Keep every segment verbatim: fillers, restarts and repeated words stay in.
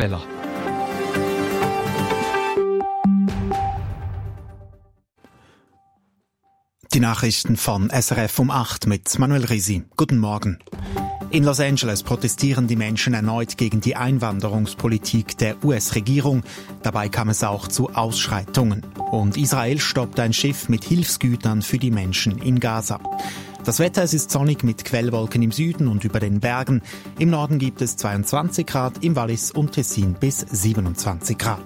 Speller. Die Nachrichten von S R F um acht mit Manuel Risi. Guten Morgen. In Los Angeles protestieren die Menschen erneut gegen die Einwanderungspolitik der U S-Regierung. Dabei kam es auch zu Ausschreitungen. Und Israel stoppt ein Schiff mit Hilfsgütern für die Menschen in Gaza. Das Wetter, es ist sonnig mit Quellwolken im Süden und über den Bergen. Im Norden gibt es zweiundzwanzig Grad, im Wallis und Tessin bis siebenundzwanzig Grad.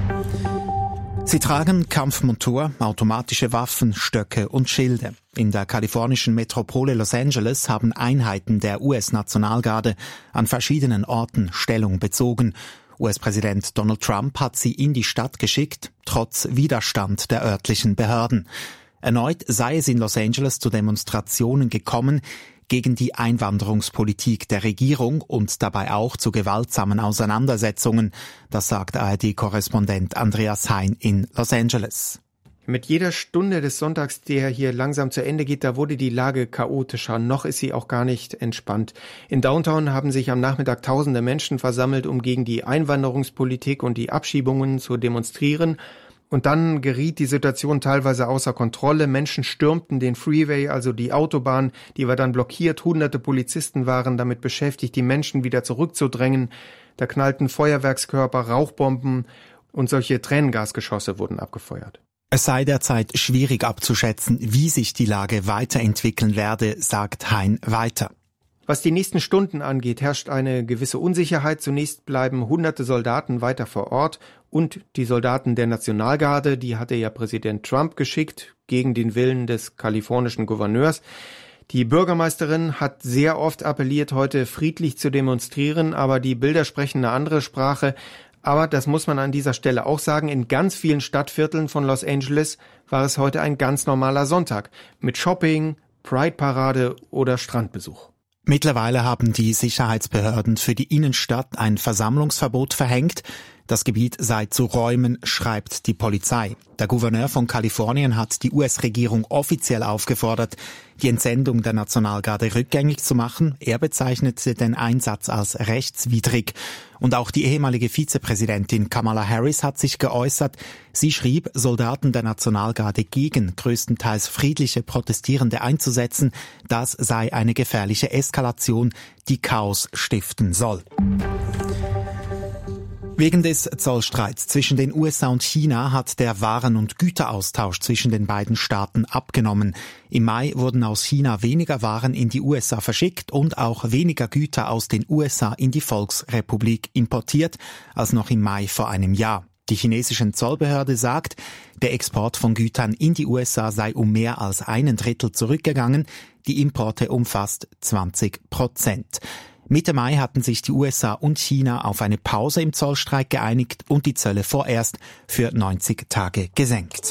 Sie tragen Kampfmontur, automatische Waffen, Stöcke und Schilde. In der kalifornischen Metropole Los Angeles haben Einheiten der U S-Nationalgarde an verschiedenen Orten Stellung bezogen. U S-Präsident Donald Trump hat sie in die Stadt geschickt, trotz Widerstand der örtlichen Behörden. Erneut sei es in Los Angeles zu Demonstrationen gekommen gegen die Einwanderungspolitik der Regierung und dabei auch zu gewaltsamen Auseinandersetzungen. Das sagt A R D-Korrespondent Andreas Hein in Los Angeles. Mit jeder Stunde des Sonntags, der hier langsam zu Ende geht, da wurde die Lage chaotischer. Noch ist sie auch gar nicht entspannt. In Downtown haben sich am Nachmittag tausende Menschen versammelt, um gegen die Einwanderungspolitik und die Abschiebungen zu demonstrieren. Und dann geriet die Situation teilweise außer Kontrolle. Menschen stürmten den Freeway, also die Autobahn, die war dann blockiert. Hunderte Polizisten waren damit beschäftigt, die Menschen wieder zurückzudrängen. Da knallten Feuerwerkskörper, Rauchbomben und solche Tränengasgeschosse wurden abgefeuert. Es sei derzeit schwierig abzuschätzen, wie sich die Lage weiterentwickeln werde, sagt Hein weiter. Was die nächsten Stunden angeht, herrscht eine gewisse Unsicherheit. Zunächst bleiben hunderte Soldaten weiter vor Ort und die Soldaten der Nationalgarde, die hatte ja Präsident Trump geschickt, gegen den Willen des kalifornischen Gouverneurs. Die Bürgermeisterin hat sehr oft appelliert, heute friedlich zu demonstrieren, aber die Bilder sprechen eine andere Sprache. Aber das muss man an dieser Stelle auch sagen, in ganz vielen Stadtvierteln von Los Angeles war es heute ein ganz normaler Sonntag mit Shopping, Pride-Parade oder Strandbesuch. Mittlerweile haben die Sicherheitsbehörden für die Innenstadt ein Versammlungsverbot verhängt. Das Gebiet sei zu räumen, schreibt die Polizei. Der Gouverneur von Kalifornien hat die U S-Regierung offiziell aufgefordert, die Entsendung der Nationalgarde rückgängig zu machen. Er bezeichnete den Einsatz als rechtswidrig. Und auch die ehemalige Vizepräsidentin Kamala Harris hat sich geäußert. Sie schrieb, Soldaten der Nationalgarde gegen größtenteils friedliche Protestierende einzusetzen, das sei eine gefährliche Eskalation, die Chaos stiften soll. Wegen des Zollstreits zwischen den U S A und China hat der Waren- und Güteraustausch zwischen den beiden Staaten abgenommen. Im Mai wurden aus China weniger Waren in die U S A verschickt und auch weniger Güter aus den U S A in die Volksrepublik importiert als noch im Mai vor einem Jahr. Die chinesische Zollbehörde sagt, der Export von Gütern in die U S A sei um mehr als einen Drittel zurückgegangen, die Importe um fast zwanzig Prozent. Mitte Mai hatten sich die U S A und China auf eine Pause im Zollstreit geeinigt und die Zölle vorerst für neunzig Tage gesenkt.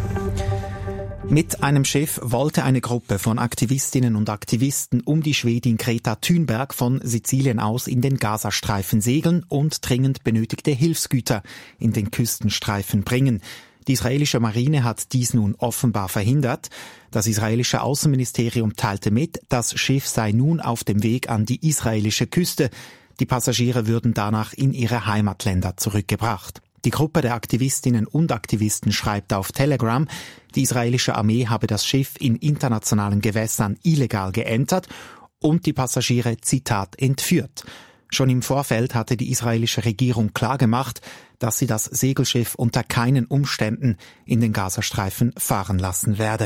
Mit einem Schiff wollte eine Gruppe von Aktivistinnen und Aktivisten um die Schwedin Greta Thunberg von Sizilien aus in den Gazastreifen segeln und dringend benötigte Hilfsgüter in den Küstenstreifen bringen. Die israelische Marine hat dies nun offenbar verhindert. Das israelische Außenministerium teilte mit, das Schiff sei nun auf dem Weg an die israelische Küste. Die Passagiere würden danach in ihre Heimatländer zurückgebracht. Die Gruppe der Aktivistinnen und Aktivisten schreibt auf Telegram, die israelische Armee habe das Schiff in internationalen Gewässern illegal geentert und die Passagiere, Zitat, entführt. Schon im Vorfeld hatte die israelische Regierung klargemacht, dass sie das Segelschiff unter keinen Umständen in den Gazastreifen fahren lassen werde.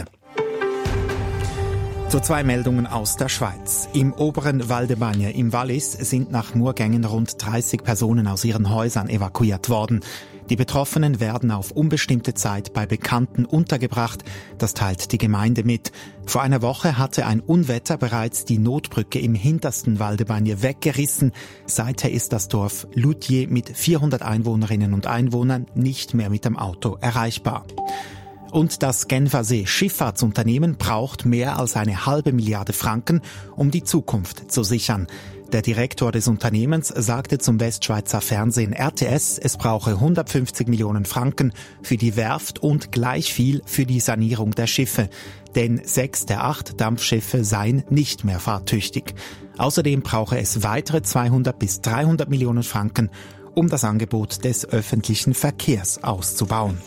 Zu zwei Meldungen aus der Schweiz. Im oberen Val de Bagne im Wallis sind nach Murgängen rund dreißig Personen aus ihren Häusern evakuiert worden. Die Betroffenen werden auf unbestimmte Zeit bei Bekannten untergebracht, das teilt die Gemeinde mit. Vor einer Woche hatte ein Unwetter bereits die Notbrücke im hintersten Val de Bagne weggerissen. Seither ist das Dorf Loutier mit vierhundert Einwohnerinnen und Einwohnern nicht mehr mit dem Auto erreichbar. Und das Genfersee Schifffahrtsunternehmen braucht mehr als eine halbe Milliarde Franken, um die Zukunft zu sichern. Der Direktor des Unternehmens sagte zum Westschweizer Fernsehen R T S, es brauche hundertfünfzig Millionen Franken für die Werft und gleich viel für die Sanierung der Schiffe. Denn sechs der acht Dampfschiffe seien nicht mehr fahrtüchtig. Außerdem brauche es weitere zweihundert bis dreihundert Millionen Franken, um das Angebot des öffentlichen Verkehrs auszubauen.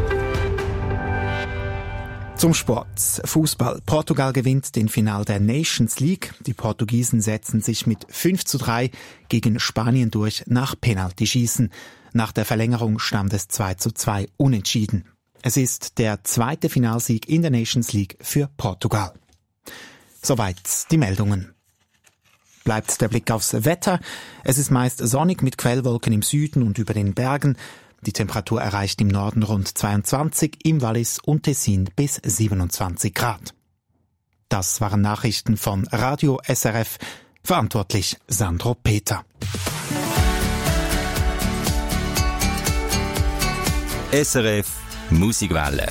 Zum Sport. Fußball. Portugal gewinnt den Final der Nations League. Die Portugiesen setzen sich mit fünf zu drei gegen Spanien durch nach Penaltyschießen. Nach der Verlängerung stand es zwei zu zwei unentschieden. Es ist der zweite Finalsieg in der Nations League für Portugal. Soweit die Meldungen. Bleibt der Blick aufs Wetter. Es ist meist sonnig mit Quellwolken im Süden und über den Bergen. Die Temperatur erreicht im Norden rund zweiundzwanzig, im Wallis und Tessin bis siebenundzwanzig Grad. Das waren Nachrichten von Radio S R F, verantwortlich Sandro Peter. S R F Musikwelle.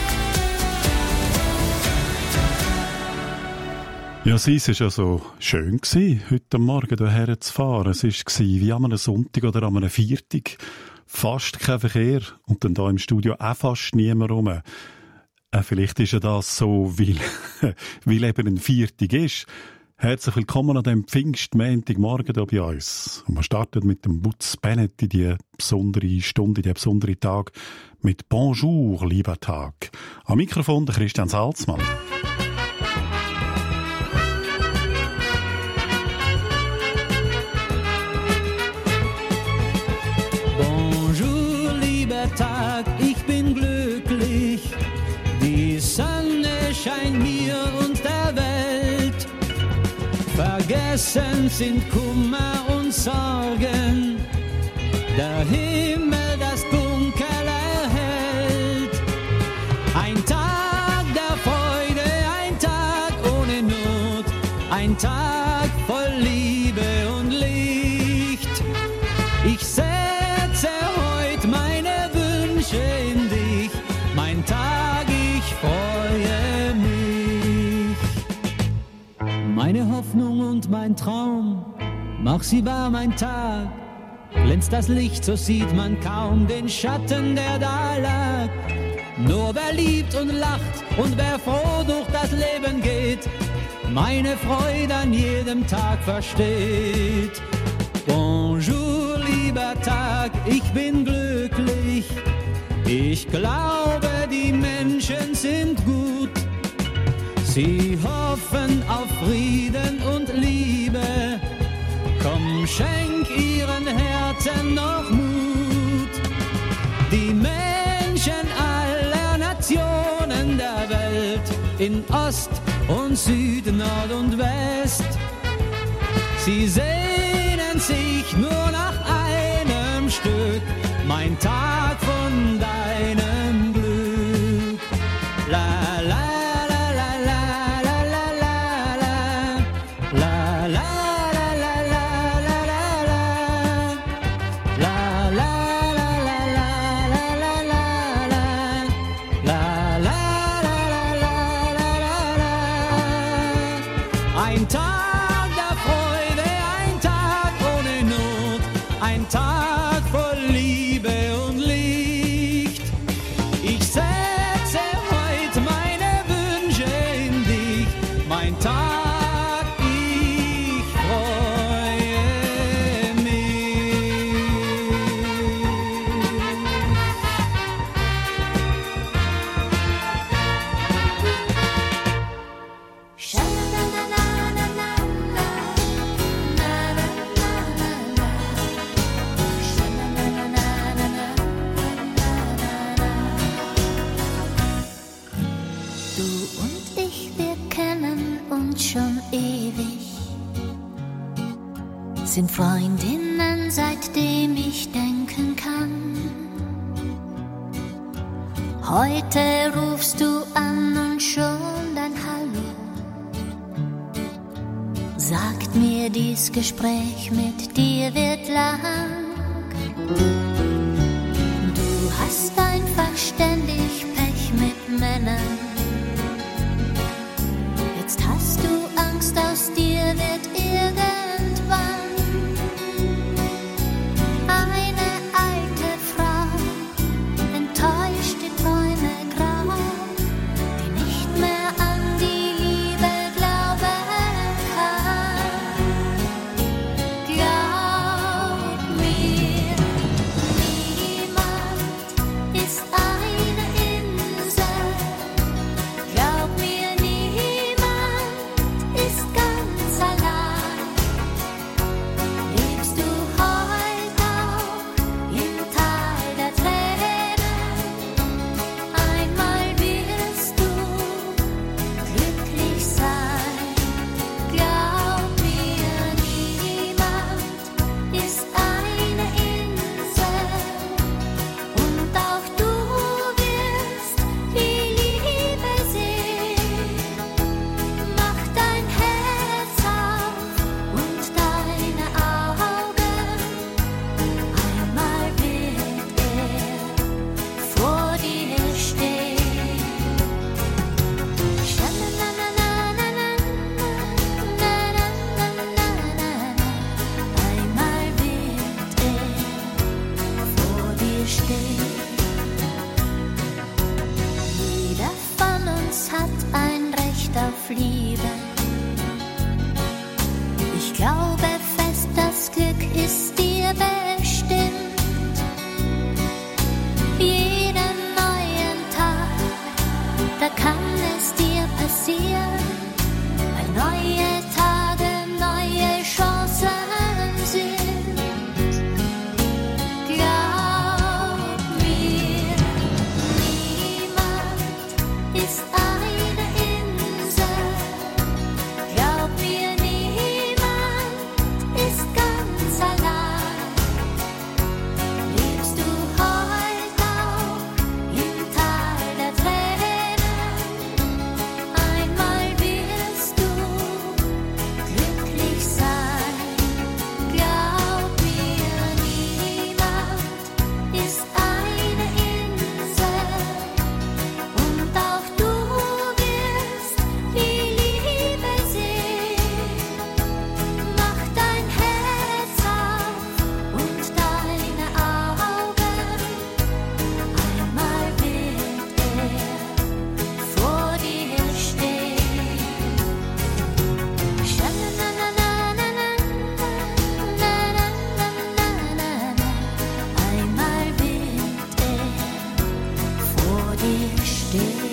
Ja, es war ja so schön gewesen, heute Morgen hierher zu fahren. Es war wie an einem Sonntag oder an einem Viertag. Fast kein Verkehr und dann da im Studio auch fast niemand rum. Äh, vielleicht ist ja das so, weil, weil eben ein Viertag ist. Herzlich willkommen an diesem Pfingstmontagmorgen hier bei uns. Und wir starten mit dem Butz Bennett in die besondere Stunde, in die besondere Tag mit Bonjour, lieber Tag. Am Mikrofon der Christian Salzmann. Tag, ich bin glücklich, die Sonne scheint mir und der Welt. Vergessen sind Kummer und Sorgen, der Himmel das Dunkel erhellt. Ein Tag der Freude, ein Tag ohne Not, ein Tag voll Liebe und Licht. Ich setze heute meine in dich, mein Tag, ich freue mich. Meine Hoffnung und mein Traum, mach sie wahr, mein Tag. Glänzt das Licht, so sieht man kaum den Schatten, der da lag. Nur wer liebt und lacht und wer froh durch das Leben geht, meine Freude an jedem Tag versteht. Bonjour, lieber Tag, ich bin glücklich. Ich glaube, die Menschen sind gut. Sie hoffen auf Frieden und Liebe. Komm, schenk ihren Herzen noch Mut. Die Menschen aller Nationen der Welt, in Ost und Süd, Nord und West, sie sehnen sich nur nach einem Stück, mein Tag von deinem Glück. La la la la la la la la la la la la la la la la la. Ein Tag der Freude, ein Tag ohne Not, ein Tag voll Liebe und Licht. Ich setze heute meine Wünsche in dich, mein Tag, ich freue mich. Du und ich, wir kennen uns schon ewig, sind Freundinnen, seitdem ich denken kann. Heute rufst du an und schon dein Hallo sagt mir, dies Gespräch mit dir wird lang. Du hast einfach ständig Pech mit Männern. Jetzt hast du Angst, aus dir wird irgendwann eine alte Frau, enttäuschte Träume grau, die nicht mehr an die Liebe glauben kann. Glaub mir, dir steht. Jeder von uns hat ein Recht auf Liebe. Ich glaube fest, das Glück ist dir bestimmt. Jeden neuen Tag, da kann es dir passieren, weil neue Tage neue Chancen sind. Glaub mir, niemand ist eine Insel. Glaub mir, niemand ist ganz allein. Lebst du heute auch im Tal der Tränen? Einmal wirst du glücklich sein. Glaub mir, niemand ist eine Insel. Und auch du wirst die Liebe sehen. Mach dein Herz auf und deine Augen. Einmal wird er vor dir stehen. Einmal wird er vor dir stehen.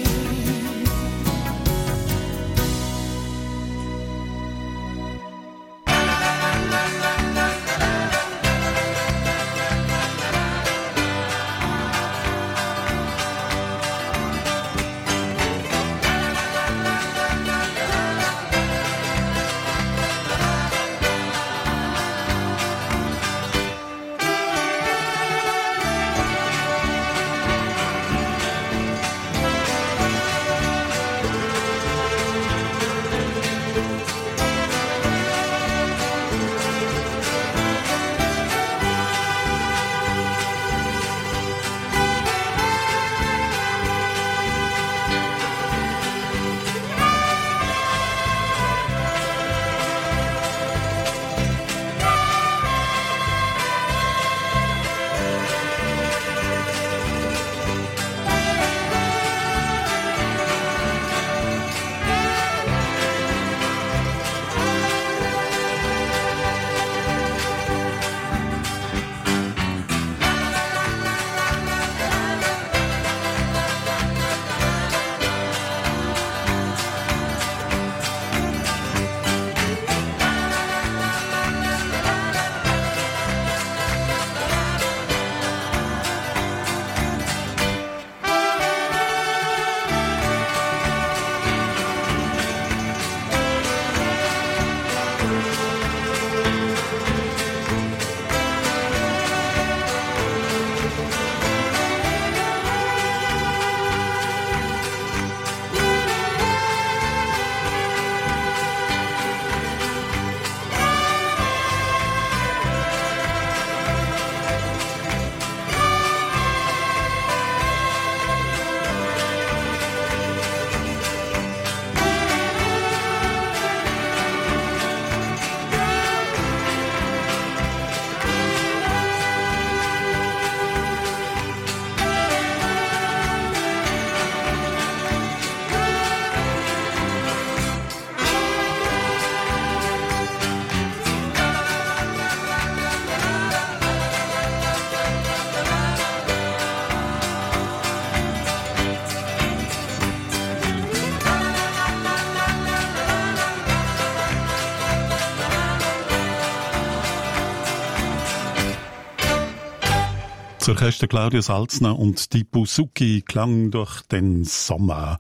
Das Orchester Claudio Salzner und die Buzuki klang durch den Sommer.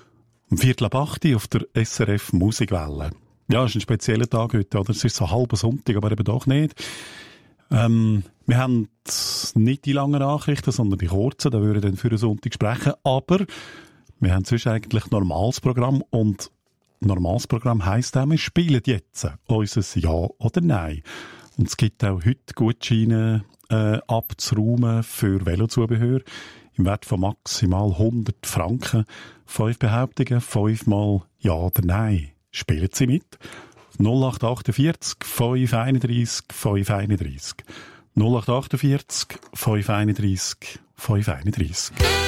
Um Viertel ab acht auf der S R F Musikwelle. Ja, es ist ein spezieller Tag heute, oder? Es ist so halber Sonntag, aber eben doch nicht. Ähm, wir haben nicht die langen Nachrichten, sondern die kurzen, da würden wir dann für einen Sonntag sprechen. Aber wir haben sonst eigentlich ein normales Programm und normales Programm heisst auch, wir spielen jetzt unser Ja oder Nein. Und es gibt auch heute Gutscheine äh, abzuräumen für Velozubehör im Wert von maximal hundert Franken. Fünf Behauptungen, fünfmal Ja oder Nein. Spielen Sie mit? null acht acht vier fünf eins eins fünf eins eins. null acht achtundvierzig, fünf einunddreissig, fünf einunddreissig.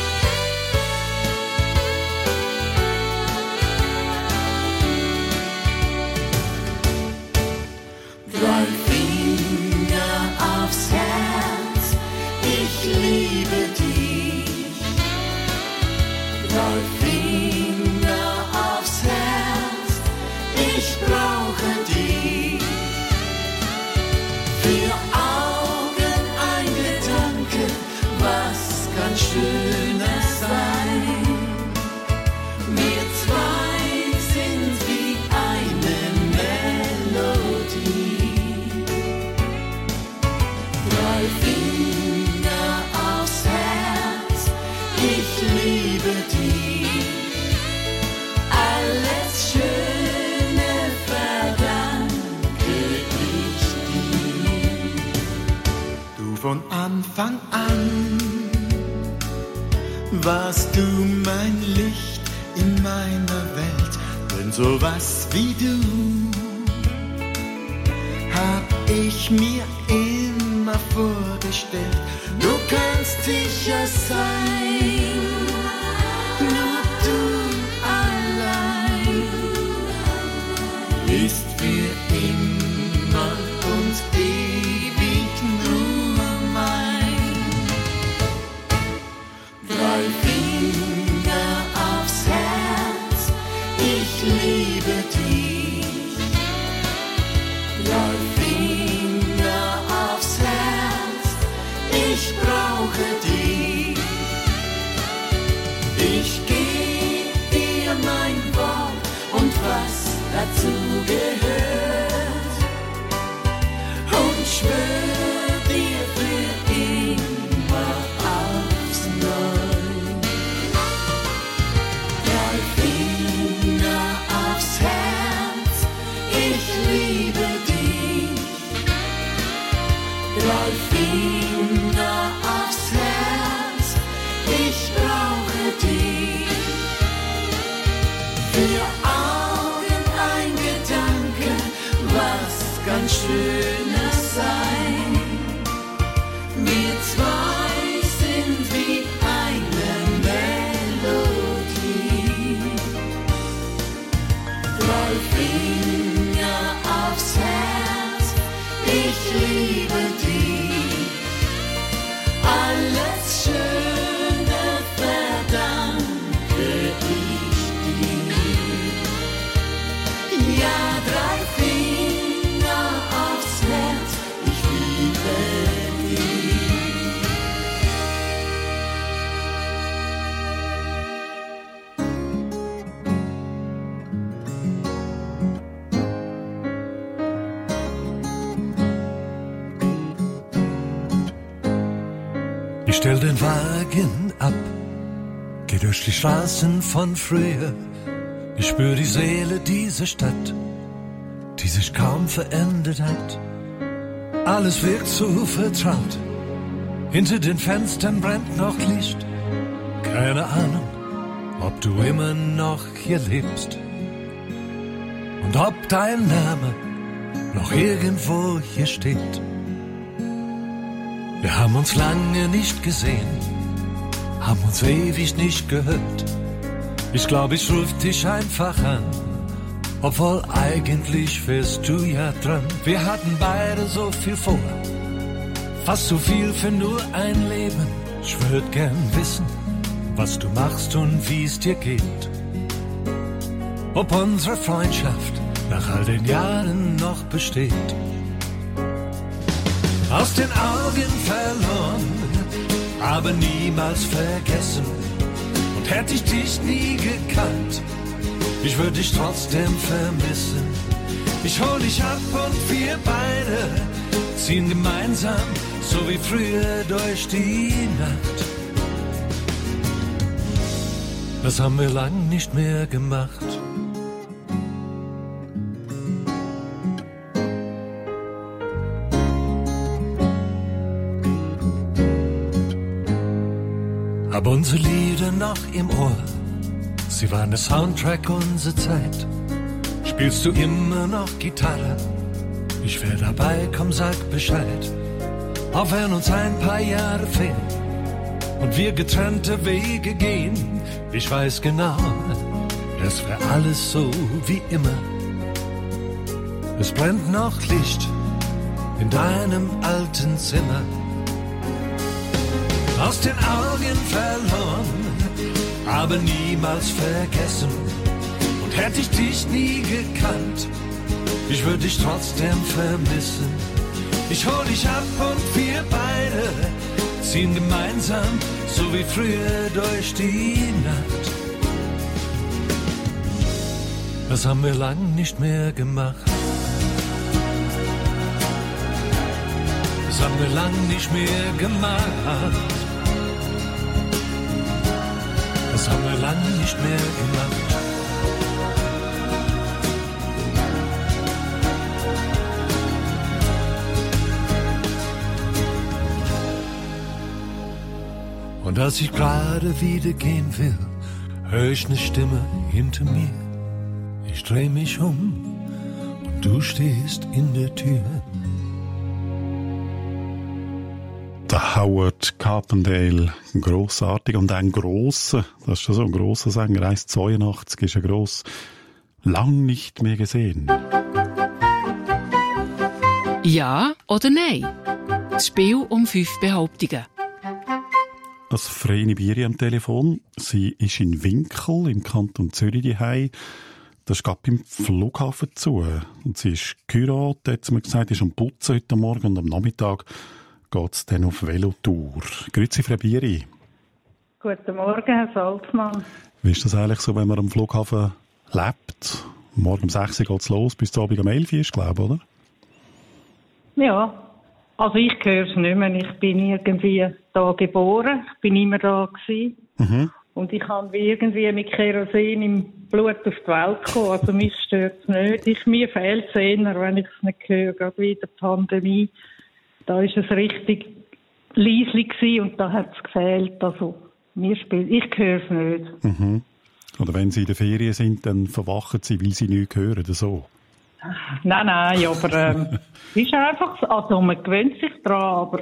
Drei Finger aufs Herz, ich liebe dich. Drei Finger aufs Herz, ich brauche dich. Vier Augen, ein Gedanke, was kann schöner sein? Wir zwei sind wie eine Melodie. Drei Finger aufs Herz, ich liebe dich. Alles Schöne verdanke ich dir. Du von Anfang an warst du mein Licht in meiner Welt, denn sowas wie du hab ich mir immer vorgestellt. Du kannst sicher sein, nur du allein ist für immer und ewig nur mein. Drei Finger aufs Herz, ich liebe dich. Drei Finger aufs Herz, ich brauche dich. Ich geb dir mein Wort und was dazu gehört und schwör dir für immer aufs Neue. Drei Finger aufs Herz, ich liebe dich. Drei Finger aufs Herz, ich brauche dich. Vier Augen, ein Gedanke, was kann schöner sein? Wir zwei sind wie eine Melodie. Drei Finger aufs Herz, ich liebe dich. Alles Schöne verdanke ich dir. Ja, drei Finger aufs Herz, ich liebe dich. Ich stell den Wagen ab, geh durch die Straßen von früher. Ich spür die Seele dieser Stadt, die sich kaum verändert hat. Alles wirkt so vertraut, hinter den Fenstern brennt noch Licht. Keine Ahnung, ob du immer noch hier lebst und ob dein Name noch irgendwo hier steht. Wir haben uns lange nicht gesehen, haben uns ewig nicht gehört. Ich glaub, ich ruf dich einfach an, obwohl eigentlich wärst du ja dran. Wir hatten beide so viel vor, fast so viel für nur ein Leben. Ich würd gern wissen, was du machst und wie's dir geht. Ob unsere Freundschaft nach all den Jahren noch besteht. Aus den Augen verloren, aber niemals vergessen. Und hätte ich dich nie gekannt, ich würde dich trotzdem vermissen. Ich hol dich ab und wir beide ziehen gemeinsam, so wie früher, durch die Nacht. Das haben wir lang nicht mehr gemacht. Hab unsere Lieder noch im Ohr, sie waren der Soundtrack unserer Zeit. Spielst du immer noch Gitarre? Ich wär dabei, komm, sag Bescheid. Auch wenn uns ein paar Jahre fehlen und wir getrennte Wege gehen, ich weiß genau, es wäre alles so wie immer. Es brennt noch Licht in deinem alten Zimmer. Aus den Augen verloren, aber niemals vergessen. Und hätte ich dich nie gekannt, ich würde dich trotzdem vermissen. Ich hol dich ab und wir beide ziehen gemeinsam, so wie früher, durch die Nacht. Das haben wir lang nicht mehr gemacht. Das haben wir lang nicht mehr gemacht. Das haben wir lang nicht mehr gemacht. Und als ich gerade wieder gehen will, höre ich eine Stimme hinter mir. Ich dreh mich um und du stehst in der Tür. Der Howard Carpendale, ein grossartiger und ein grosser, das ist schon so ein grosser Sänger, eins Komma zweiundachtzig ist er gross, lang nicht mehr gesehen. Ja oder nein? Das Spiel um fünf Behauptungen. Das Vreni Bieri am Telefon. Sie ist in Winkel im Kanton Zürich daheim. Das ist gerade beim Flughafen zu. Und sie ist geheiratet, hat sie mir gesagt, ist am Putzen heute Morgen und am Nachmittag geht es dann auf Velotour. Grüezi, Frau Bieri. Guten Morgen, Herr Salzmann. Wie ist das eigentlich so, wenn man am Flughafen lebt? Morgen um sechs Uhr geht es los, bis zu Abend um elf Uhr ist, glaube ich, oder? Ja, also ich höre es nicht mehr. Ich bin irgendwie da geboren. Ich bin immer da gewesen. Mhm. Und ich habe irgendwie mit Kerosin im Blut auf die Welt gekommen. Also mich stört es nicht. Ich, mir fehlt es eher, wenn ich es nicht höre, gerade wie der Pandemie. Da war es richtig leislich gewesen und da hat es gefehlt. Also mir spielt, ich höre es nicht. Mhm. Oder wenn Sie in der Ferien sind, dann verwachen Sie, weil Sie nichts hören, oder so? Nein, nein, aber ähm, es ist einfach so. Also man gewöhnt sich daran, aber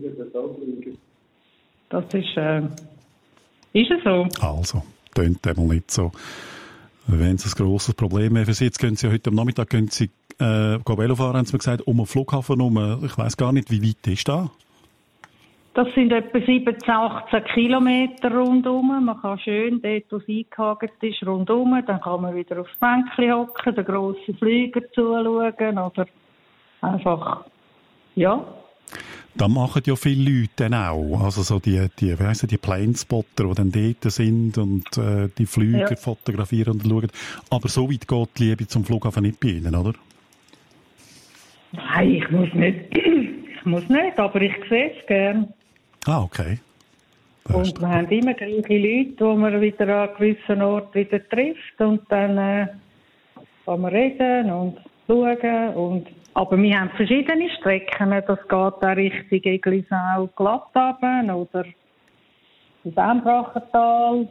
das ist, äh, ist es so. Also, tönt einmal nicht so. Wenn es ein grosses Problem ist für Sie, jetzt gehen Sie heute am Nachmittag gehen Sie, äh, Velo fahren, haben Sie mir gesagt, um den Flughafen herum. Ich weiss gar nicht, wie weit ist das? Das sind etwa siebzehn, achtzehn Kilometer rundum. Man kann schön dort, wo es eingehakt ist, rundum. Dann kann man wieder aufs Bänkchen hocken, den grossen Flüger zuschauen oder einfach, ja. Das machen ja viele Leute dann auch. Also so die, die, wie heissen die Planespotter, die dann dort sind und äh, die Flüger ja. fotografieren und schauen. Aber so weit geht die Liebe zum Flughafen nicht bei Ihnen, oder? Nein, ich muss nicht. Ich muss nicht, aber ich sehe es gern. Ah, okay. Das und wir haben immer gleiche Leute, die man wieder an gewissen Orten wieder trifft. Und dann äh, kann man reden und schauen. Und, aber wir haben verschiedene Strecken. Das geht auch Richtung Eglisau, Glattaben oder das Embrachental.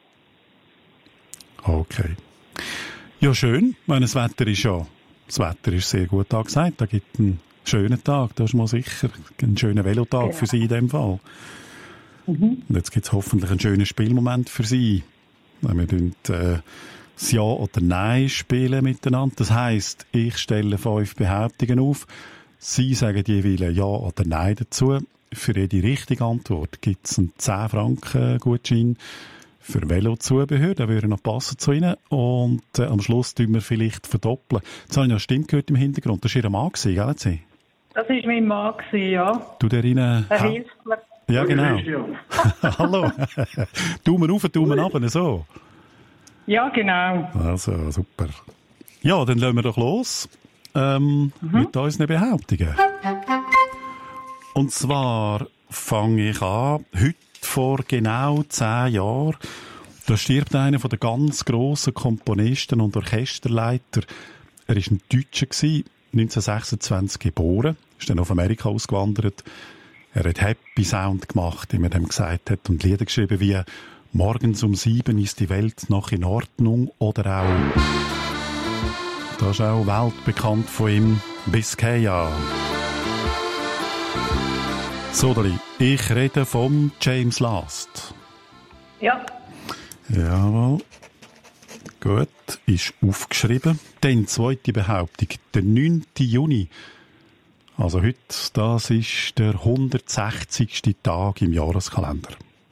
Okay. Ja, schön. Ich meine, das Wetter ist ja, das Wetter ist sehr gut angesagt. Da gibt einen schönen Tag, das ist mal sicher. Ein schöner Velotag genau. für Sie in dem Fall. Mhm. Und jetzt gibt es hoffentlich einen schönen Spielmoment für Sie. Wir spielen äh, das Ja oder Nein spielen miteinander. Das heisst, ich stelle fünf Behauptungen auf. Sie sagen jeweils Ja oder Nein dazu. Für jede richtige Antwort gibt es einen zehn Franken Gutschein für Velozubehör. Der würde noch passen zu Ihnen. Und äh, am Schluss tun wir vielleicht verdoppeln. Jetzt habe ich noch eine Stimme gehört im Hintergrund. Das war Ihr Mann, gell? Sie? Das war mein Mann, ja. Du der Ihnen... Er hilft mir. Ja, genau. Hallo. Daumen rauf, Daumen runter, so. Ja, genau. Also, super. Ja, dann lassen wir doch los ähm, mhm. mit unseren Behauptungen. Und zwar fange ich an, heute vor genau zehn Jahren, da stirbt einer von den ganz grossen Komponisten und Orchesterleiter. Er war ein Deutscher, neunzehnhundertsechsundzwanzig geboren, ist dann auf Amerika ausgewandert. Er hat Happy Sound gemacht, wie man dem gesagt hat, und Lieder geschrieben wie «Morgens um sieben ist die Welt noch in Ordnung» oder auch das ist auch weltbekannt von ihm «Biscaya». Sodeli, ich rede vom James Last. Ja. Jawohl. Gut, ist aufgeschrieben. Dann zweite Behauptung, der neunte Juni. Also heute, das ist der hundertsechzigste Tag im Jahreskalender.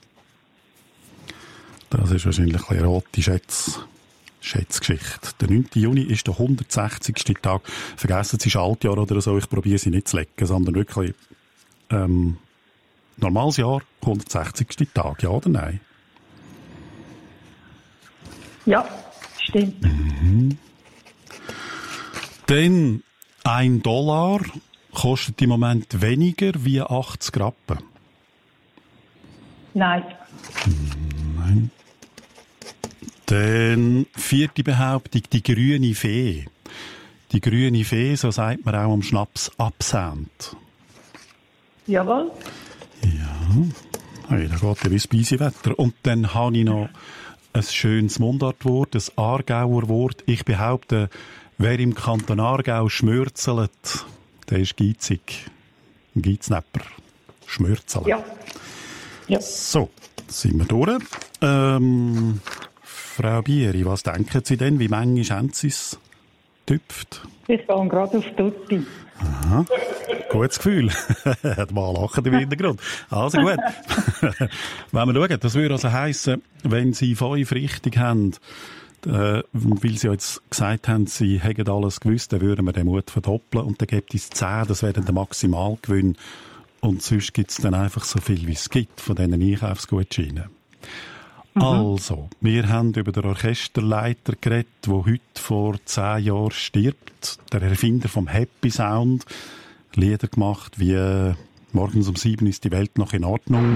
Das ist wahrscheinlich eine rote Schätz, Schätzgeschichte. Der neunte Juni ist der hundertsechzigste Tag. Vergessen Sie Schaltjahr oder so, ich probiere sie nicht zu legen, sondern wirklich ähm, normales Jahr, hundertsechzigste Tag, ja oder nein? Ja, stimmt. Mhm. Dann ein Dollar kostet im Moment weniger wie achtzig Rappen. Nein. Nein. Dann vierte Behauptung, die grüne Fee. Die grüne Fee, so sagt man auch am Schnaps Absent. Jawohl. Ja, hey, da geht ja wie das Beisewetter. Und dann habe ich noch ein schönes Mundartwort, ein Aargauer Wort. Ich behaupte, wer im Kanton Aargau schmürzelt, der ist geizig. Ein Geiznäpper. Schmürzeln. Ja. Ja. So, sind wir durch. Ähm, Frau Bieri, was denken Sie denn? Wie manchmal haben Sie es getüpft? Ich gehe gerade auf Tutti. Aha. Gutes Gefühl. Hat mal lachen im Hintergrund. Also gut. Wenn wir schauen, das würde also heissen, wenn Sie fünf richtig haben, äh, weil Sie jetzt gesagt haben, Sie hätten alles gewusst, dann würden wir den Mut verdoppeln und dann gibt es zehn, das wäre dann der Maximalgewinn. Und sonst gibt es dann einfach so viel, wie es gibt von diesen Einkaufsgutscheinen. Mhm. Also, wir haben über den Orchesterleiter geredet, der heute vor zehn Jahren stirbt. Der Erfinder vom Happy Sound. Lieder gemacht wie «Morgens um sieben ist die Welt noch in Ordnung».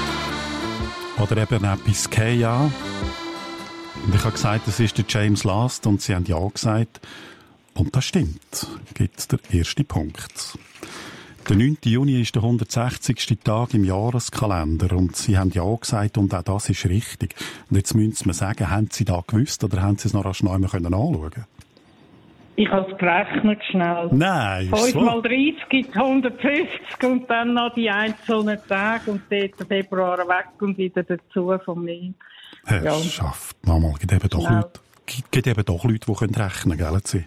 Oder eben auch «Biscaya». Und ich habe gesagt, das ist der James Last. Und sie haben ja gesagt. Und das stimmt. Gibt der erste Punkt. Der neunte Juni ist der hundertsechzigste Tag im Jahreskalender und Sie haben ja gesagt, und auch das ist richtig. Und jetzt müssen Sie mir sagen, haben Sie da gewusst oder haben Sie es noch rasch neu anschauen können? Ich habe es gerechnet schnell. Nein, ist fünf so. mal dreißig gibt hundertfünfzig und dann noch die einzelnen Tage und dort der Februar weg und wieder dazu von mir. Herrschaft, ja. Mama, gibt eben doch Schnell. Leute, gibt eben doch Leute, die rechnen können, gell Sie?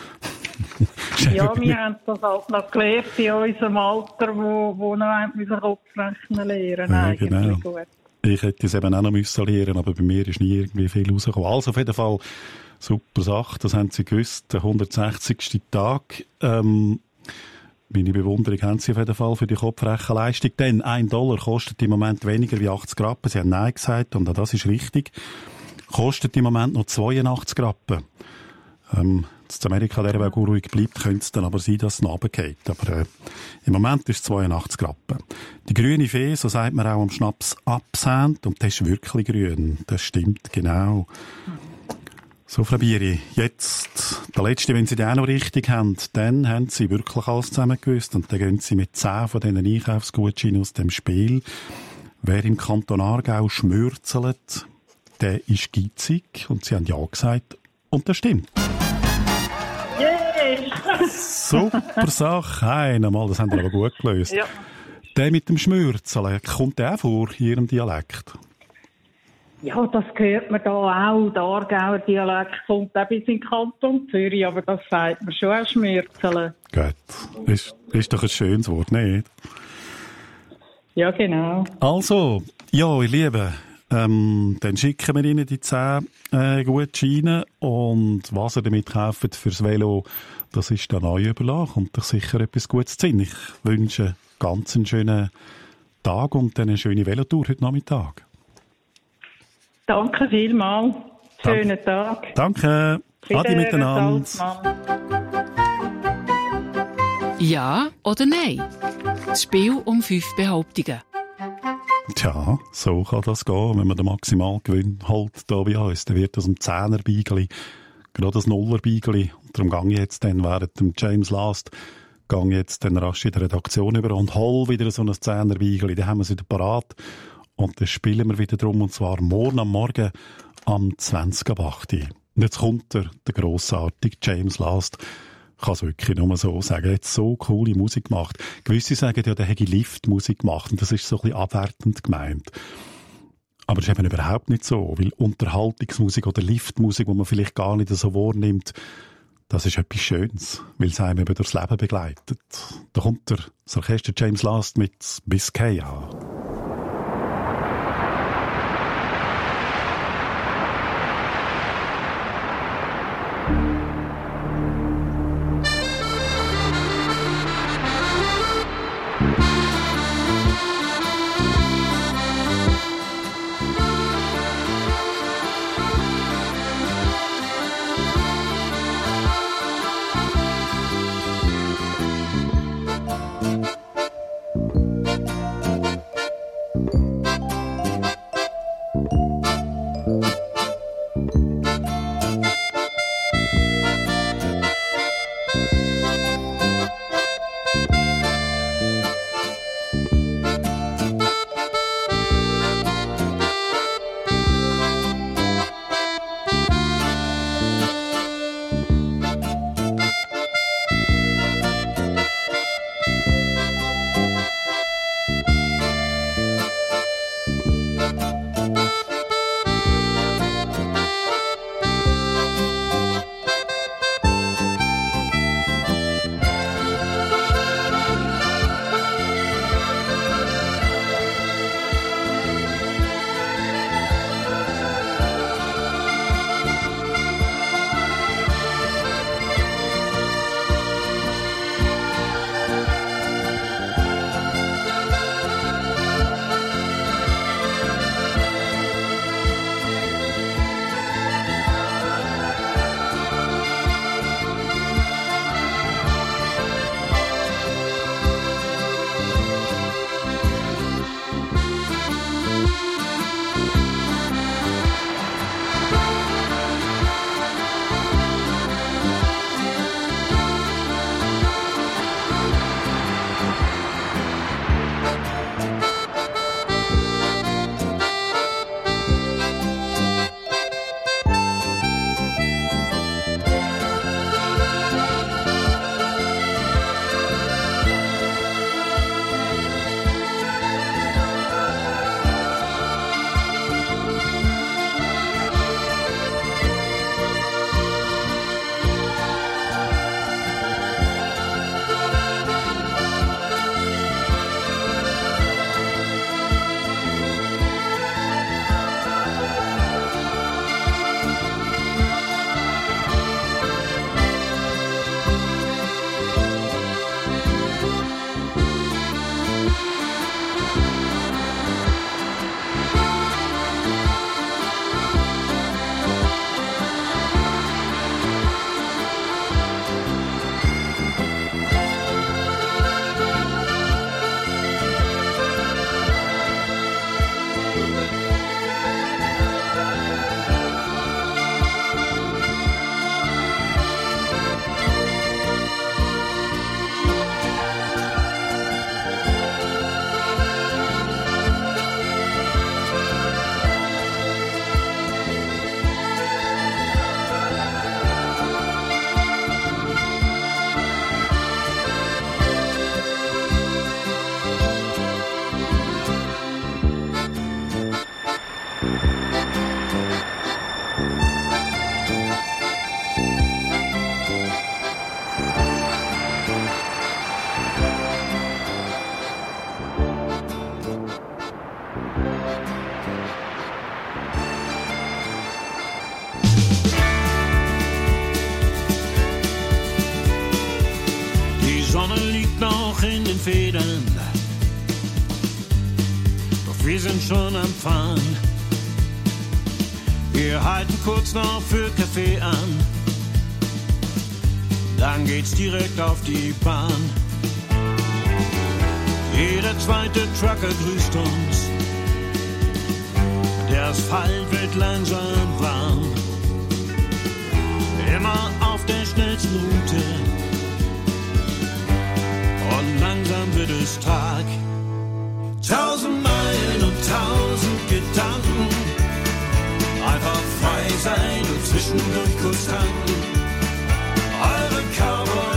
Ja, wir haben das halt noch gelernt in unserem Alter, wo, wo noch mit dem Kopfrechnen lernen. Ja, eigentlich genau. gut. Ich hätte es eben auch noch müssen lernen, aber bei mir ist nie irgendwie viel rausgekommen. Also auf jeden Fall super Sache, das haben Sie gewusst, der hundertsechzigste Tag. Ähm, meine Bewunderung haben Sie auf jeden Fall für die Kopfrechenleistung. Denn ein Dollar kostet im Moment weniger wie achtzig Rappen. Sie haben Nein gesagt und auch das ist richtig. Kostet im Moment noch zweiundachtzig Rappen. Ähm, in Amerika, der auch ruhig bleibt, könnte es dann aber sein, dass es noch runtergeht. Aber äh, im Moment ist es zweiundachtzig Rappen. Die grüne Fee, so sagt man auch am Schnaps Absent, und das ist wirklich grün. Das stimmt, genau. So, Frau Bieri, jetzt der letzte, wenn Sie den auch noch richtig haben, dann haben Sie wirklich alles zusammen gewusst und dann gehen Sie mit zehn von diesen Einkaufsgutscheinen aus dem Spiel. Wer im Kanton Aargau schmürzelt, der ist geizig, und Sie haben ja gesagt, und das stimmt. Yes! Super Sache. Einmal, das haben wir aber gut gelöst. Ja. Der mit dem Schmürzeln, kommt der auch vor in Ihrem Dialekt? Ja, das hört man da auch. Der Aargauer Dialekt kommt auch bis in den Kanton Zürich, aber das sagt man schon auch Schmürzeln. Gut. Ist, ist doch ein schönes Wort, nicht? Ja, genau. Also, ja, ihr Lieben, ähm, dann schicken wir Ihnen die zehn äh, Gutscheine, und was ihr damit kauft fürs Velo, das ist dann euch überlassen. Kommt doch sicher etwas Gutes zu Sinn. Ich wünsche ganz einen schönen Tag und eine schöne Velotour heute Nachmittag. Danke vielmals. Schönen Tag. Danke. Adi miteinander. Ja oder nein? Das Spiel um fünf Behauptungen. Tja, so kann das gehen, wenn man den Maximalgewinn holt hier bei uns. Dann wird das ein Zehnerbeigeli, gerade das Nullerbeigeli. Und darum gehe ich jetzt dann während dem James Last, gehe ich jetzt dann rasch in der Redaktion über und hol wieder so ein Zehnerbeigeli. Dann haben wir es wieder parat. Und dann spielen wir wieder drum, und zwar morgen am Morgen am zwanzig ab acht. Und jetzt kommt der, der grossartige James Last kann es wirklich nur so sagen. Er hat so coole Musik gemacht. Gewisse sagen ja, der hätte Liftmusik gemacht und das ist so ein bisschen abwertend gemeint. Aber das ist eben überhaupt nicht so, weil Unterhaltungsmusik oder Liftmusik, die man vielleicht gar nicht so wahrnimmt, das ist etwas Schönes, weil es einem eben durchs Leben begleitet. Da kommt der, das Orchester James Last mit Biscaya. Sonne liegt noch in den Federn, doch wir sind schon am Fahren. Wir halten kurz noch für Kaffee an, dann geht's direkt auf die Bahn. Jeder zweite Trucker grüßt uns, der Asphalt wird langsam warm. Immer auf der schnellsten Route und langsam wird es Tag. Tausend Meilen und tausend Gedanken, einfach frei sein und zwischendurch kurz tanken. Eure Cowboy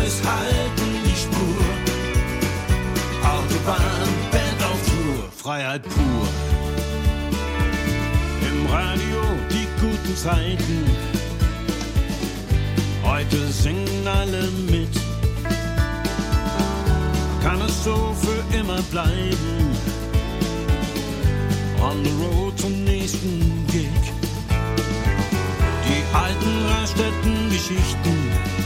Freiheit pur. Im Radio die guten Zeiten, heute singen alle mit. Kann es so für immer bleiben? On the road zum nächsten Gig. Die alten Raststätten-Geschichten,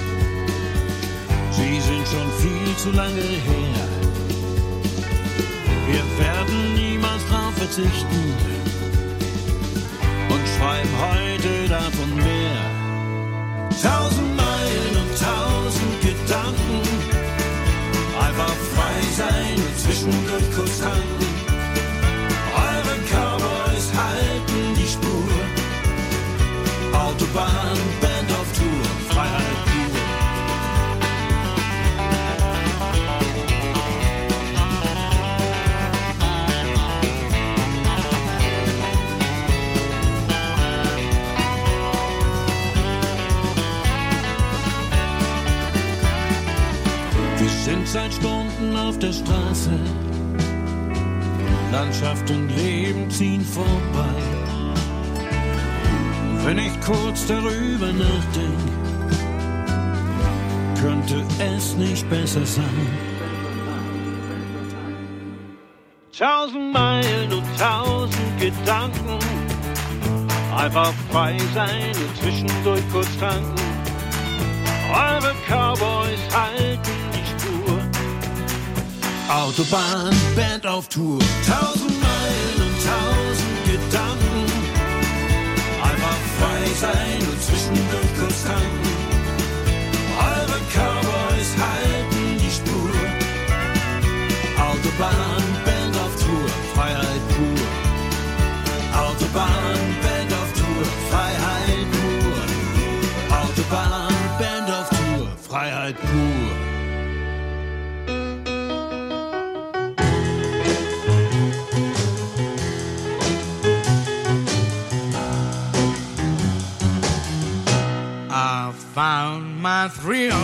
sie sind schon viel zu lange her. Wir werden niemals drauf verzichten und schreiben heute davon mehr. Tausend Meilen und tausend Gedanken, einfach frei sein und zwischendurch kurz tanken. Eure Cowboys halten die Spur. Autobahn, Band auf Tour, Freiheit pur. Wir sind seit Stunden auf der Straße. Landschaft und Leben ziehen vorbei. Wenn ich kurz darüber nachdenke, könnte es nicht besser sein. Tausend Meilen und tausend Gedanken, einfach frei sein und zwischendurch kurz tanken. Eure Cowboys halten die Spur. Autobahn, Band auf Tour. Tausend Meilen und tausend Gedanken, einfach frei sein und zwischendurch kurz tanken. Eure Cowboys halten die Spur. Autobahn, Band auf Tour, Freiheit pur. Autobahn, Band auf Tour, Freiheit pur. Autobahn, Band auf Tour, Freiheit pur. I found my thrill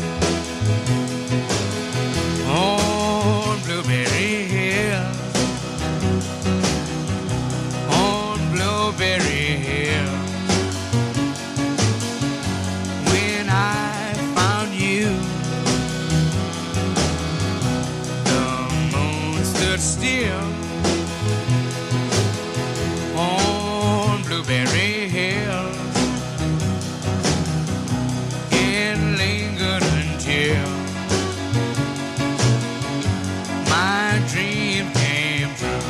on Blueberry Hill, on Blueberry Hill. When I found you, the moon stood still on Blueberry Hill. My dream came true.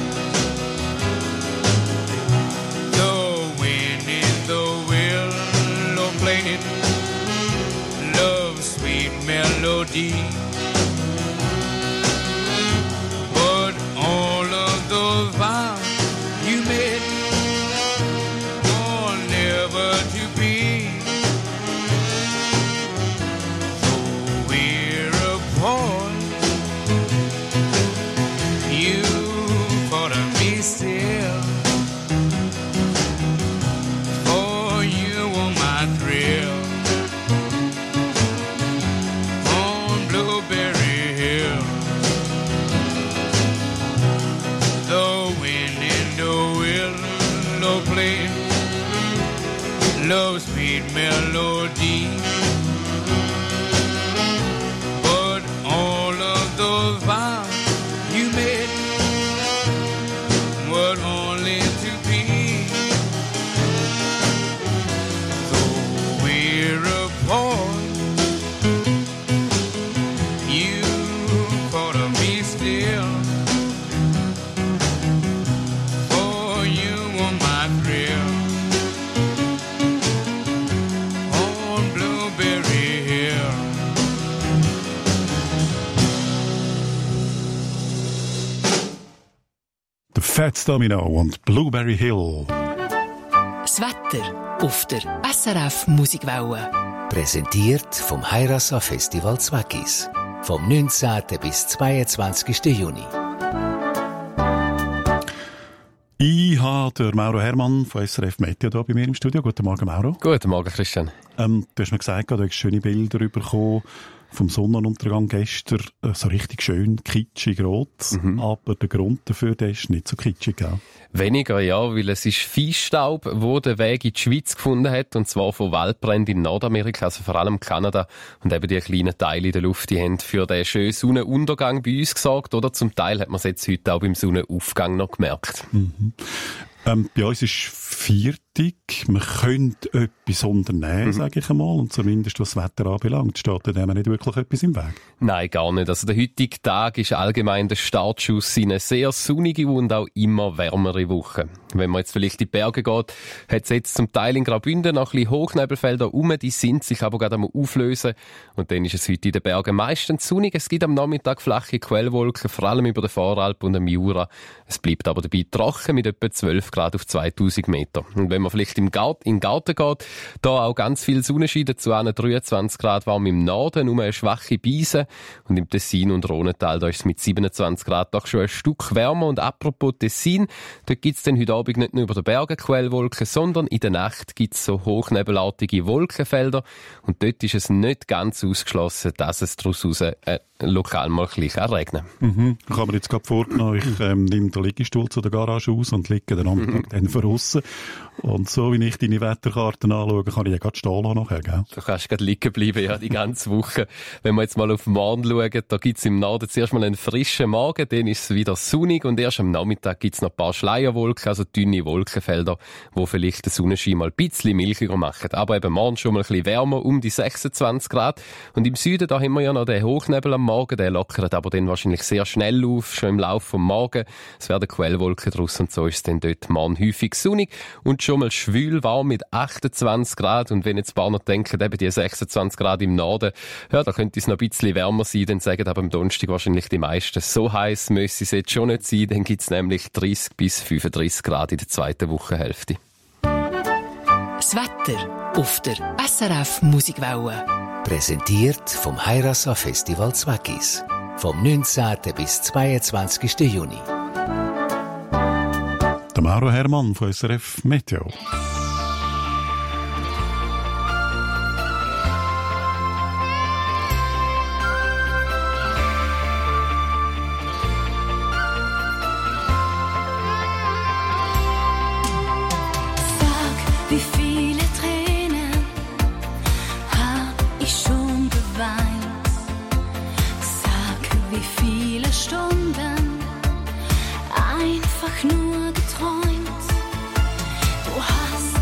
The wind in the willow played love's sweet melody. But all of those vows you made were never to be. So we're apart. You thought of me still, for you were my thrill. On Blueberry Hill, the wind in the willow played love's sweet melody. But all of those vows you made were only to be. So we're apart. You thought of me still, for you were my thrill. On Blueberry Hill. Fats Domino und Blueberry Hill. Das Wetter auf der S R F Musikwelle. Präsentiert vom Heirassa Festival Zwakis. Vom neunzehnten bis zweiundzwanzigsten Juni. Ich habe den Mauro Hermann von S R F Meteo hier bei mir im Studio. Guten Morgen, Mauro. Guten Morgen, Christian. Ähm, du hast mir gesagt, du hast schöne Bilder bekommen vom Sonnenuntergang gestern äh, so richtig schön kitschig rot, mhm. aber der Grund dafür, der ist nicht so kitschig, gell? Weniger, ja, weil es ist Feinstaub, wo den Weg in die Schweiz gefunden hat, und zwar von Waldbränden in Nordamerika, also vor allem Kanada, und eben die kleinen Teile in der Luft, die haben für den schönen Sonnenuntergang bei uns gesorgt, oder zum Teil hat man es jetzt heute auch beim Sonnenaufgang noch gemerkt. Mhm. Ähm, bei uns ist Viertag. Man könnte etwas unternehmen, mhm. sage ich einmal. Und zumindest was das Wetter anbelangt, steht dem nicht wirklich etwas im Weg. Nein, gar nicht. Also der heutige Tag ist allgemein der Startschuss in eine sehr sonnige und auch immer wärmere Woche. Wenn man jetzt vielleicht in die Berge geht, hat es jetzt zum Teil in Graubünden noch ein bisschen Hochnebelfelder rum, die sind sich aber gerade am Auflösen. Und dann ist es heute in den Bergen meistens sonnig. Es gibt am Nachmittag flache Quellwolken, vor allem über den Voralp und dem Jura. Es bleibt aber dabei trocken mit etwa zwölf Grad auf zweitausend Meter. Und wenn man vielleicht im Garten, in den Garten geht, da auch ganz viel Sonnenschein, dazu dreiundzwanzig Grad warm im Norden, nur eine schwache Beise. Und im Tessin und Rhonental, da ist es mit siebenundzwanzig Grad doch schon ein Stück wärmer. Und apropos Tessin, dort gibt es dann heute Abend nicht nur über den Bergen Quellwolken, sondern in der Nacht gibt es so hochnebelartige Wolkenfelder. Und dort ist es nicht ganz ausgeschlossen, dass es daraus raus, äh, lokal mal ein bisschen regnen kann. Mhm. Ich habe mir jetzt gerade vorgenommen, ich ähm, nehme den Liegestuhl zu der Garage aus und liege den Nachmittag dann draussen. Und so wie ich deine Wetterkarten anschaue, kann ich ja gerade stehen lassen nachher, gell? Du kannst gerade liegen bleiben, ja, die ganze Woche. Wenn wir jetzt mal auf den Morgen schauen, da gibt es im Norden zuerst mal einen frischen Morgen, dann ist es wieder sonnig und erst am Nachmittag gibt es noch ein paar Schleierwolken, also dünne Wolkenfelder, wo vielleicht den Sonnenschein mal ein bisschen milchiger machen. Aber eben morgen schon mal ein bisschen wärmer, um die sechsundzwanzig Grad. Und im Süden, da haben wir ja noch den Hochnebel am Morgen, der lockert aber dann wahrscheinlich sehr schnell auf, schon im Laufe vom Morgen. Es werden Quellwolken draus und so ist es dann dort morgen häufig sonnig und schon mal schwül warm mit achtundzwanzig Grad. Und wenn jetzt ein paar noch denken, eben die sechsundzwanzig Grad im Norden, ja, da könnte es noch ein bisschen wärmer sein, dann sagen aber am Donnerstag wahrscheinlich die meisten, so heiß müsste es jetzt schon nicht sein, dann gibt es nämlich dreißig bis fünfunddreißig Grad in der zweiten Wochenhälfte. Das Wetter auf der S R F Musikwelle. Präsentiert vom Heirasa Festival Zwakis. Vom neunzehnten bis zweiundzwanzigsten Juni. Der Mauro Hermann von S R F Meteo. Sag, wie viele Tränen hab ich schon geweint? Sag, wie viele Stunden einfach nur geträumt. Du hast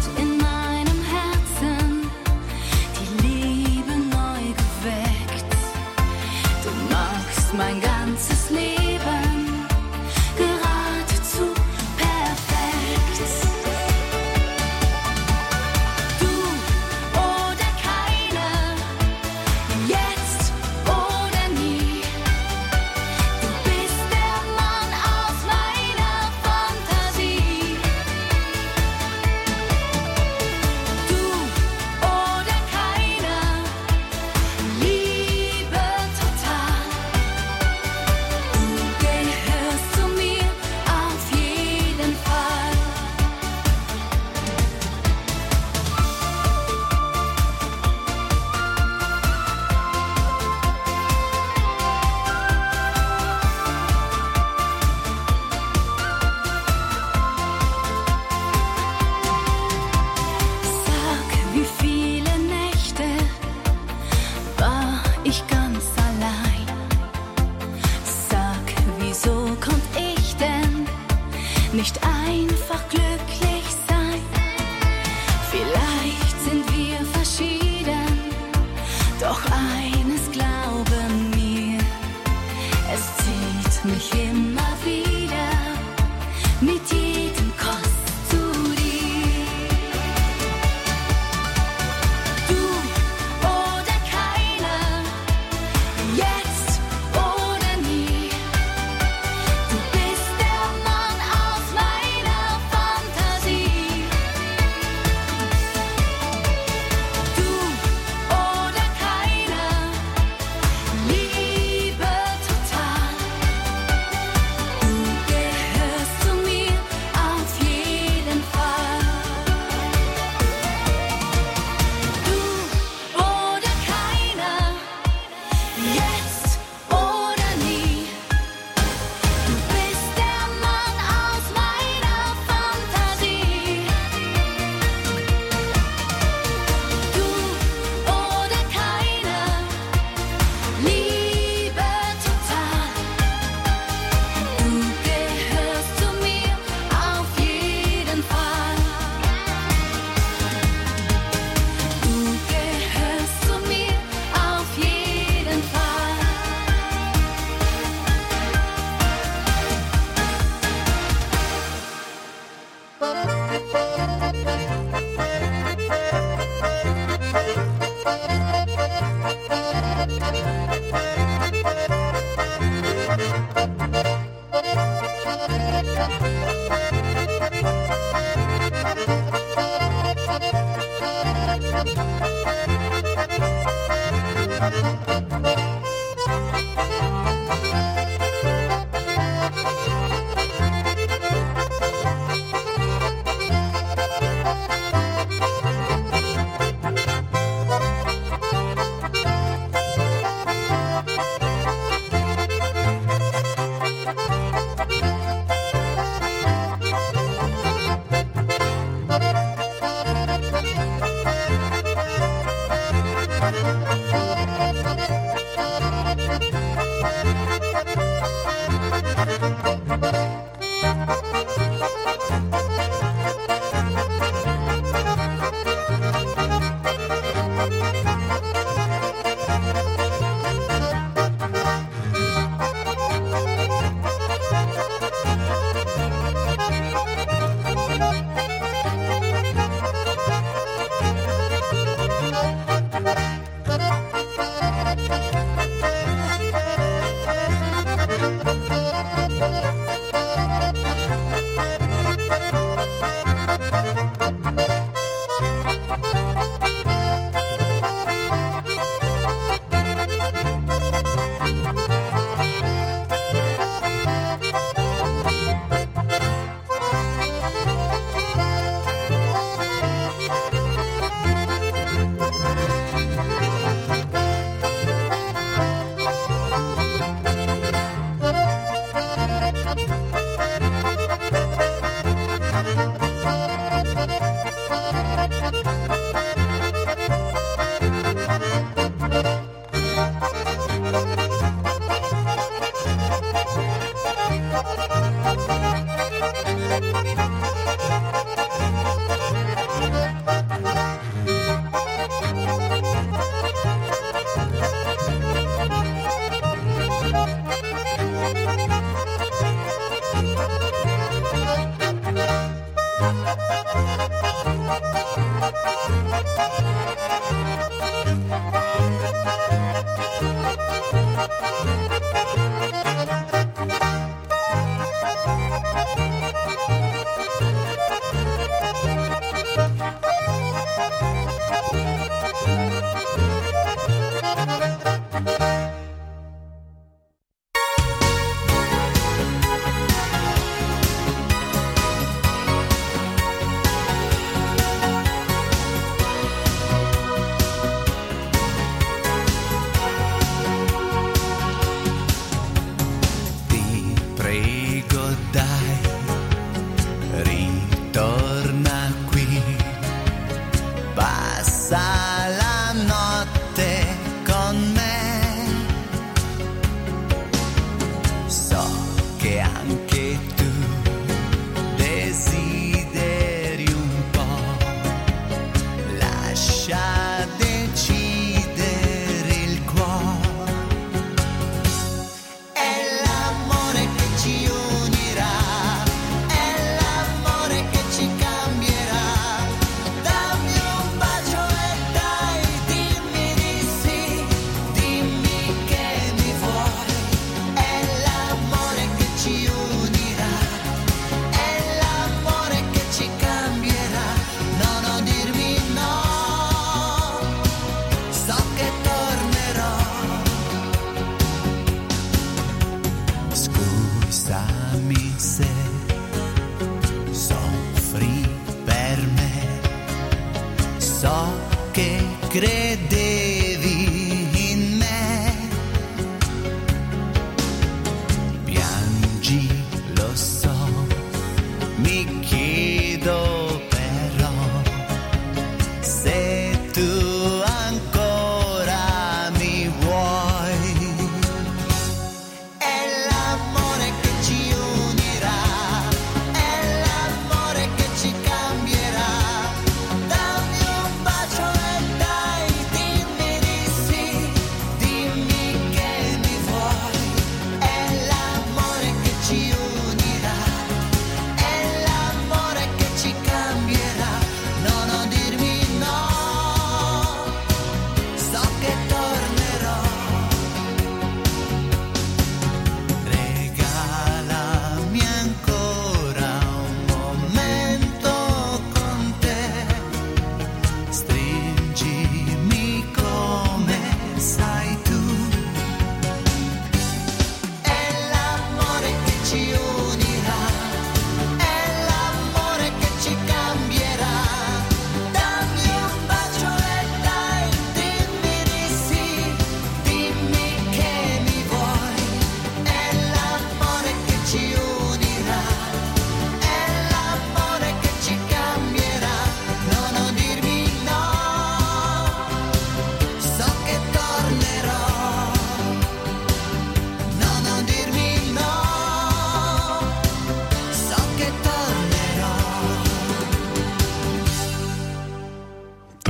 Dammi un bacio e dai, dimmi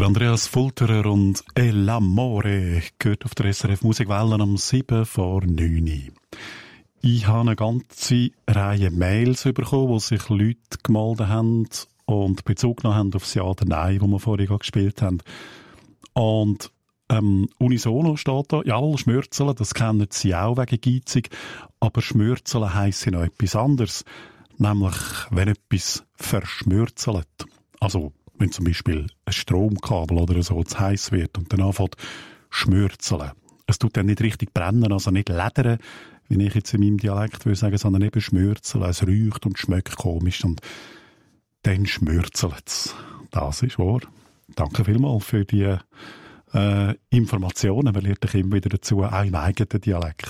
Der Andreas Fulterer und El Amore gehört auf der S R F Musikwelle am sieben vor neun. Ich habe eine ganze Reihe Mails bekommen, wo sich Leute gemeldet haben und Bezug genommen haben auf das Ja oder Nein, das wir vorhin gespielt haben. Und ähm, unisono steht da, jawohl, Schmürzeln, das kennen sie auch wegen Geizig, aber Schmürzeln heisst noch etwas anderes, nämlich wenn etwas verschmürzelt. Also wenn zum Beispiel ein Stromkabel oder so zu heiß wird und dann anfängt schmürzeln. Es tut dann nicht richtig brennen, also nicht ledern, wie ich jetzt in meinem Dialekt würde sagen, sondern eben schmürzeln. Es riecht und schmeckt komisch und dann schmürzelt es. Das ist wahr. Danke vielmals für die äh, Informationen. Man lernt euch immer wieder dazu, auch im eigenen Dialekt.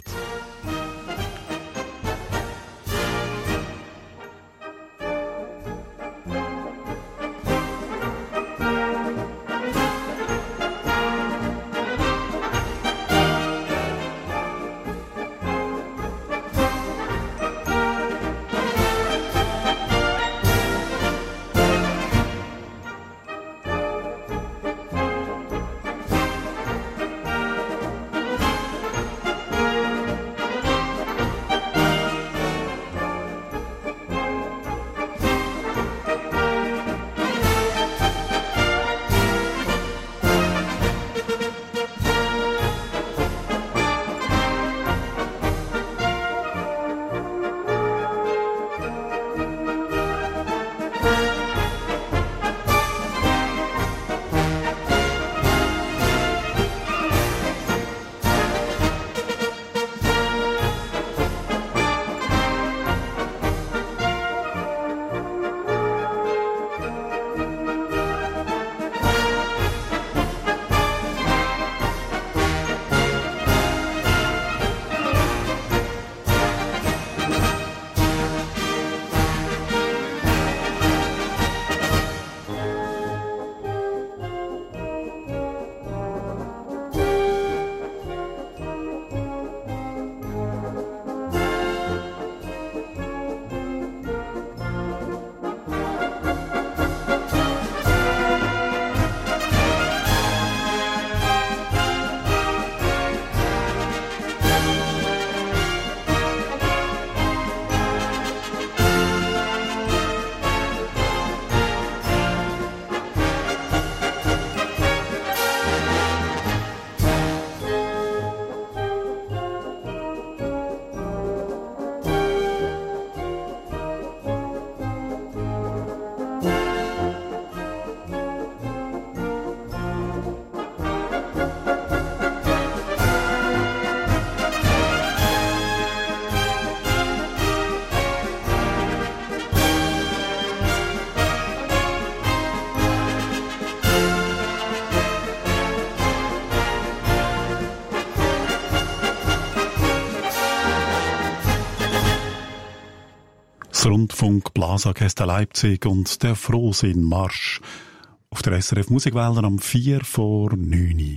Das Rundfunk-Blasorchester Leipzig und der Frohsinn-Marsch auf der S R F Musikwelle am vier vor neun.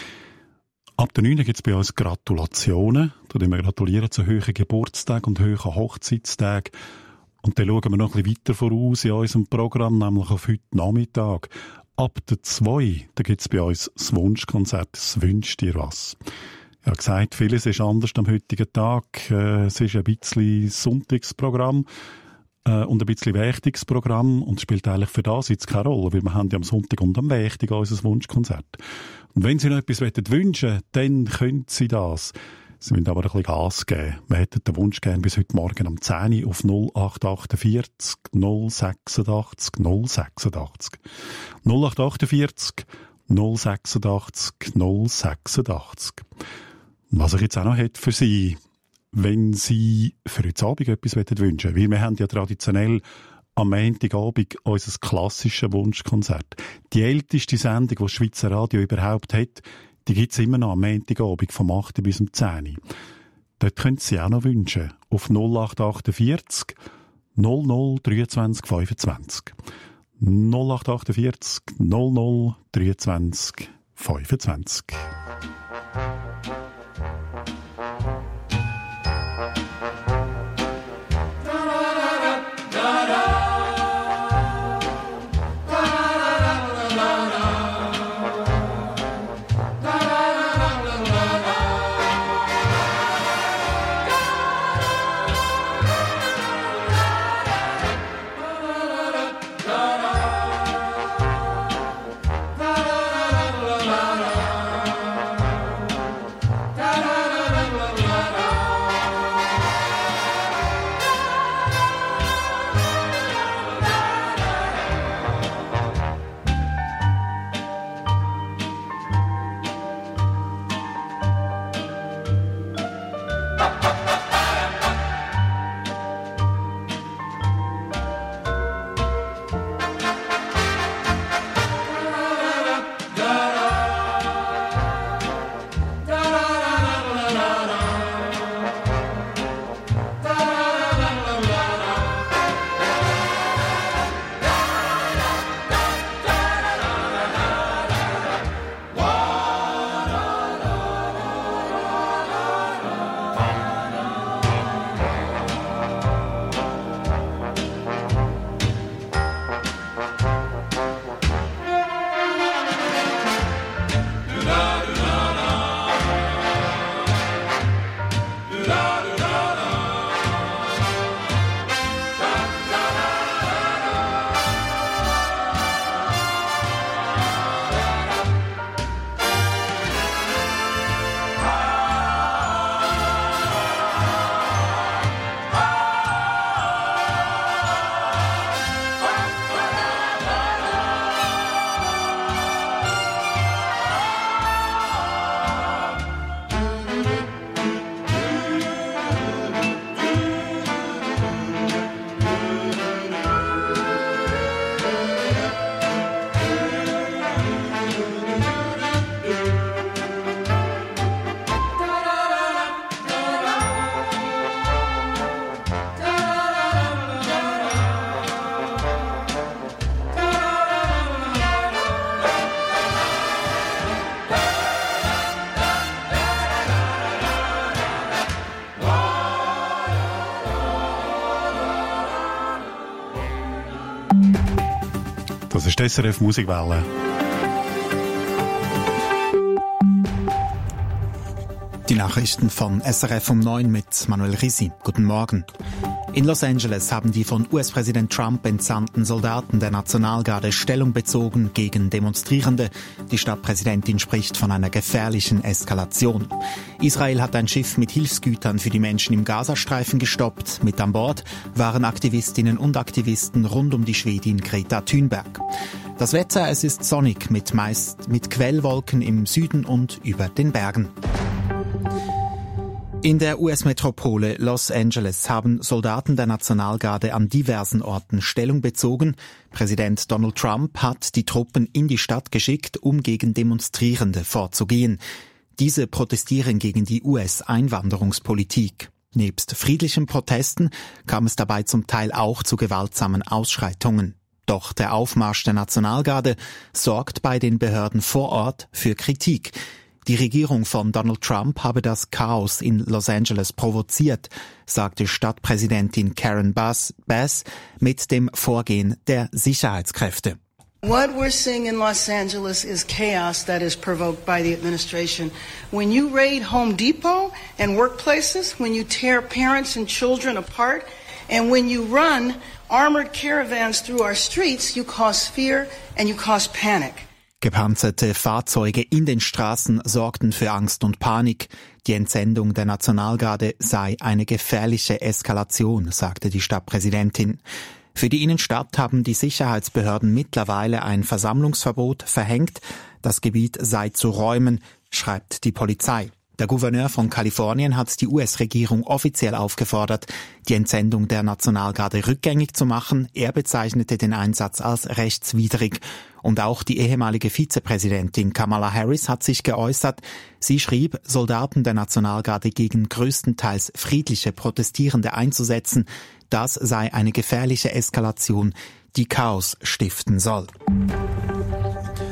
Ab der neun gibt es bei uns Gratulationen. Da wir gratulieren zu hohen Geburtstagen und hohen Hochzeitstagen. Und dann schauen wir noch ein bisschen weiter voraus in unserem Programm, nämlich auf heute Nachmittag. Ab der zwei gibt es bei uns das Wunschkonzert «Es wünscht dir was». Ich habe gesagt, vieles ist anders am heutigen Tag. Äh, es ist ein bisschen Sonntagsprogramm äh, und ein bisschen wichtiges Programm und spielt eigentlich für das jetzt keine Rolle, weil wir haben ja am Sonntag und am Wächtig unser Wunschkonzert. Und wenn Sie noch etwas wünschen wollen, dann können Sie das. Sie müssen aber ein bisschen Gas geben. Wir hätten den Wunsch gerne bis heute Morgen am zehn Uhr auf null acht vier acht null sechsundachtzig null sechsundachtzig. null acht vier acht null sechsundachtzig null sechsundachtzig. Was ich jetzt auch noch hätte für Sie, wenn Sie für heute Abend etwas wünschen wollen. Wir haben ja traditionell am Montagabend unser klassisches Wunschkonzert. Die älteste Sendung, die das Schweizer Radio überhaupt hat, die gibt es immer noch am Montagabend vom acht bis um zehn. Dort können Sie auch noch wünschen. Auf null acht vier acht null null dreiundzwanzig fünfundzwanzig. null acht vier acht null null dreiundzwanzig fünfundzwanzig. Das ist die S R F Musikwelle. Die Nachrichten von S R F um neun mit Manuel Risi. Guten Morgen. In Los Angeles haben die von U S-Präsident Trump entsandten Soldaten der Nationalgarde Stellung bezogen gegen Demonstrierende. Die Stadtpräsidentin spricht von einer gefährlichen Eskalation. Israel hat ein Schiff mit Hilfsgütern für die Menschen im Gazastreifen gestoppt. Mit an Bord waren Aktivistinnen und Aktivisten rund um die Schwedin Greta Thunberg. Das Wetter, es ist sonnig mit meist mit Quellwolken im Süden und über den Bergen. In der U S-Metropole Los Angeles haben Soldaten der Nationalgarde an diversen Orten Stellung bezogen. Präsident Donald Trump hat die Truppen in die Stadt geschickt, um gegen Demonstrierende vorzugehen. Diese protestieren gegen die U S-Einwanderungspolitik. Nebst friedlichen Protesten kam es dabei zum Teil auch zu gewaltsamen Ausschreitungen. Doch der Aufmarsch der Nationalgarde sorgt bei den Behörden vor Ort für Kritik. Die Regierung von Donald Trump habe das Chaos in Los Angeles provoziert, sagte Stadtpräsidentin Karen Bass, Bass mit dem Vorgehen der Sicherheitskräfte. What we're seeing in Los Angeles is chaos that is provoked by the administration. When you raid Home Depot and workplaces, when you tear parents and children apart, and when you run armored caravans through our streets, you cause fear and you cause panic. Gepanzerte Fahrzeuge in den Straßen sorgten für Angst und Panik. Die Entsendung der Nationalgarde sei eine gefährliche Eskalation, sagte die Stadtpräsidentin. Für die Innenstadt haben die Sicherheitsbehörden mittlerweile ein Versammlungsverbot verhängt. Das Gebiet sei zu räumen, schreibt die Polizei. Der Gouverneur von Kalifornien hat die U S-Regierung offiziell aufgefordert, die Entsendung der Nationalgarde rückgängig zu machen. Er bezeichnete den Einsatz als rechtswidrig. Und auch die ehemalige Vizepräsidentin Kamala Harris hat sich geäußert. Sie schrieb, Soldaten der Nationalgarde gegen größtenteils friedliche Protestierende einzusetzen, das sei eine gefährliche Eskalation, die Chaos stiften soll.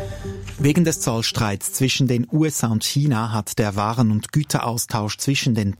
Wegen des Zollstreits zwischen den U S A und China hat der Waren- und Güteraustausch zwischen den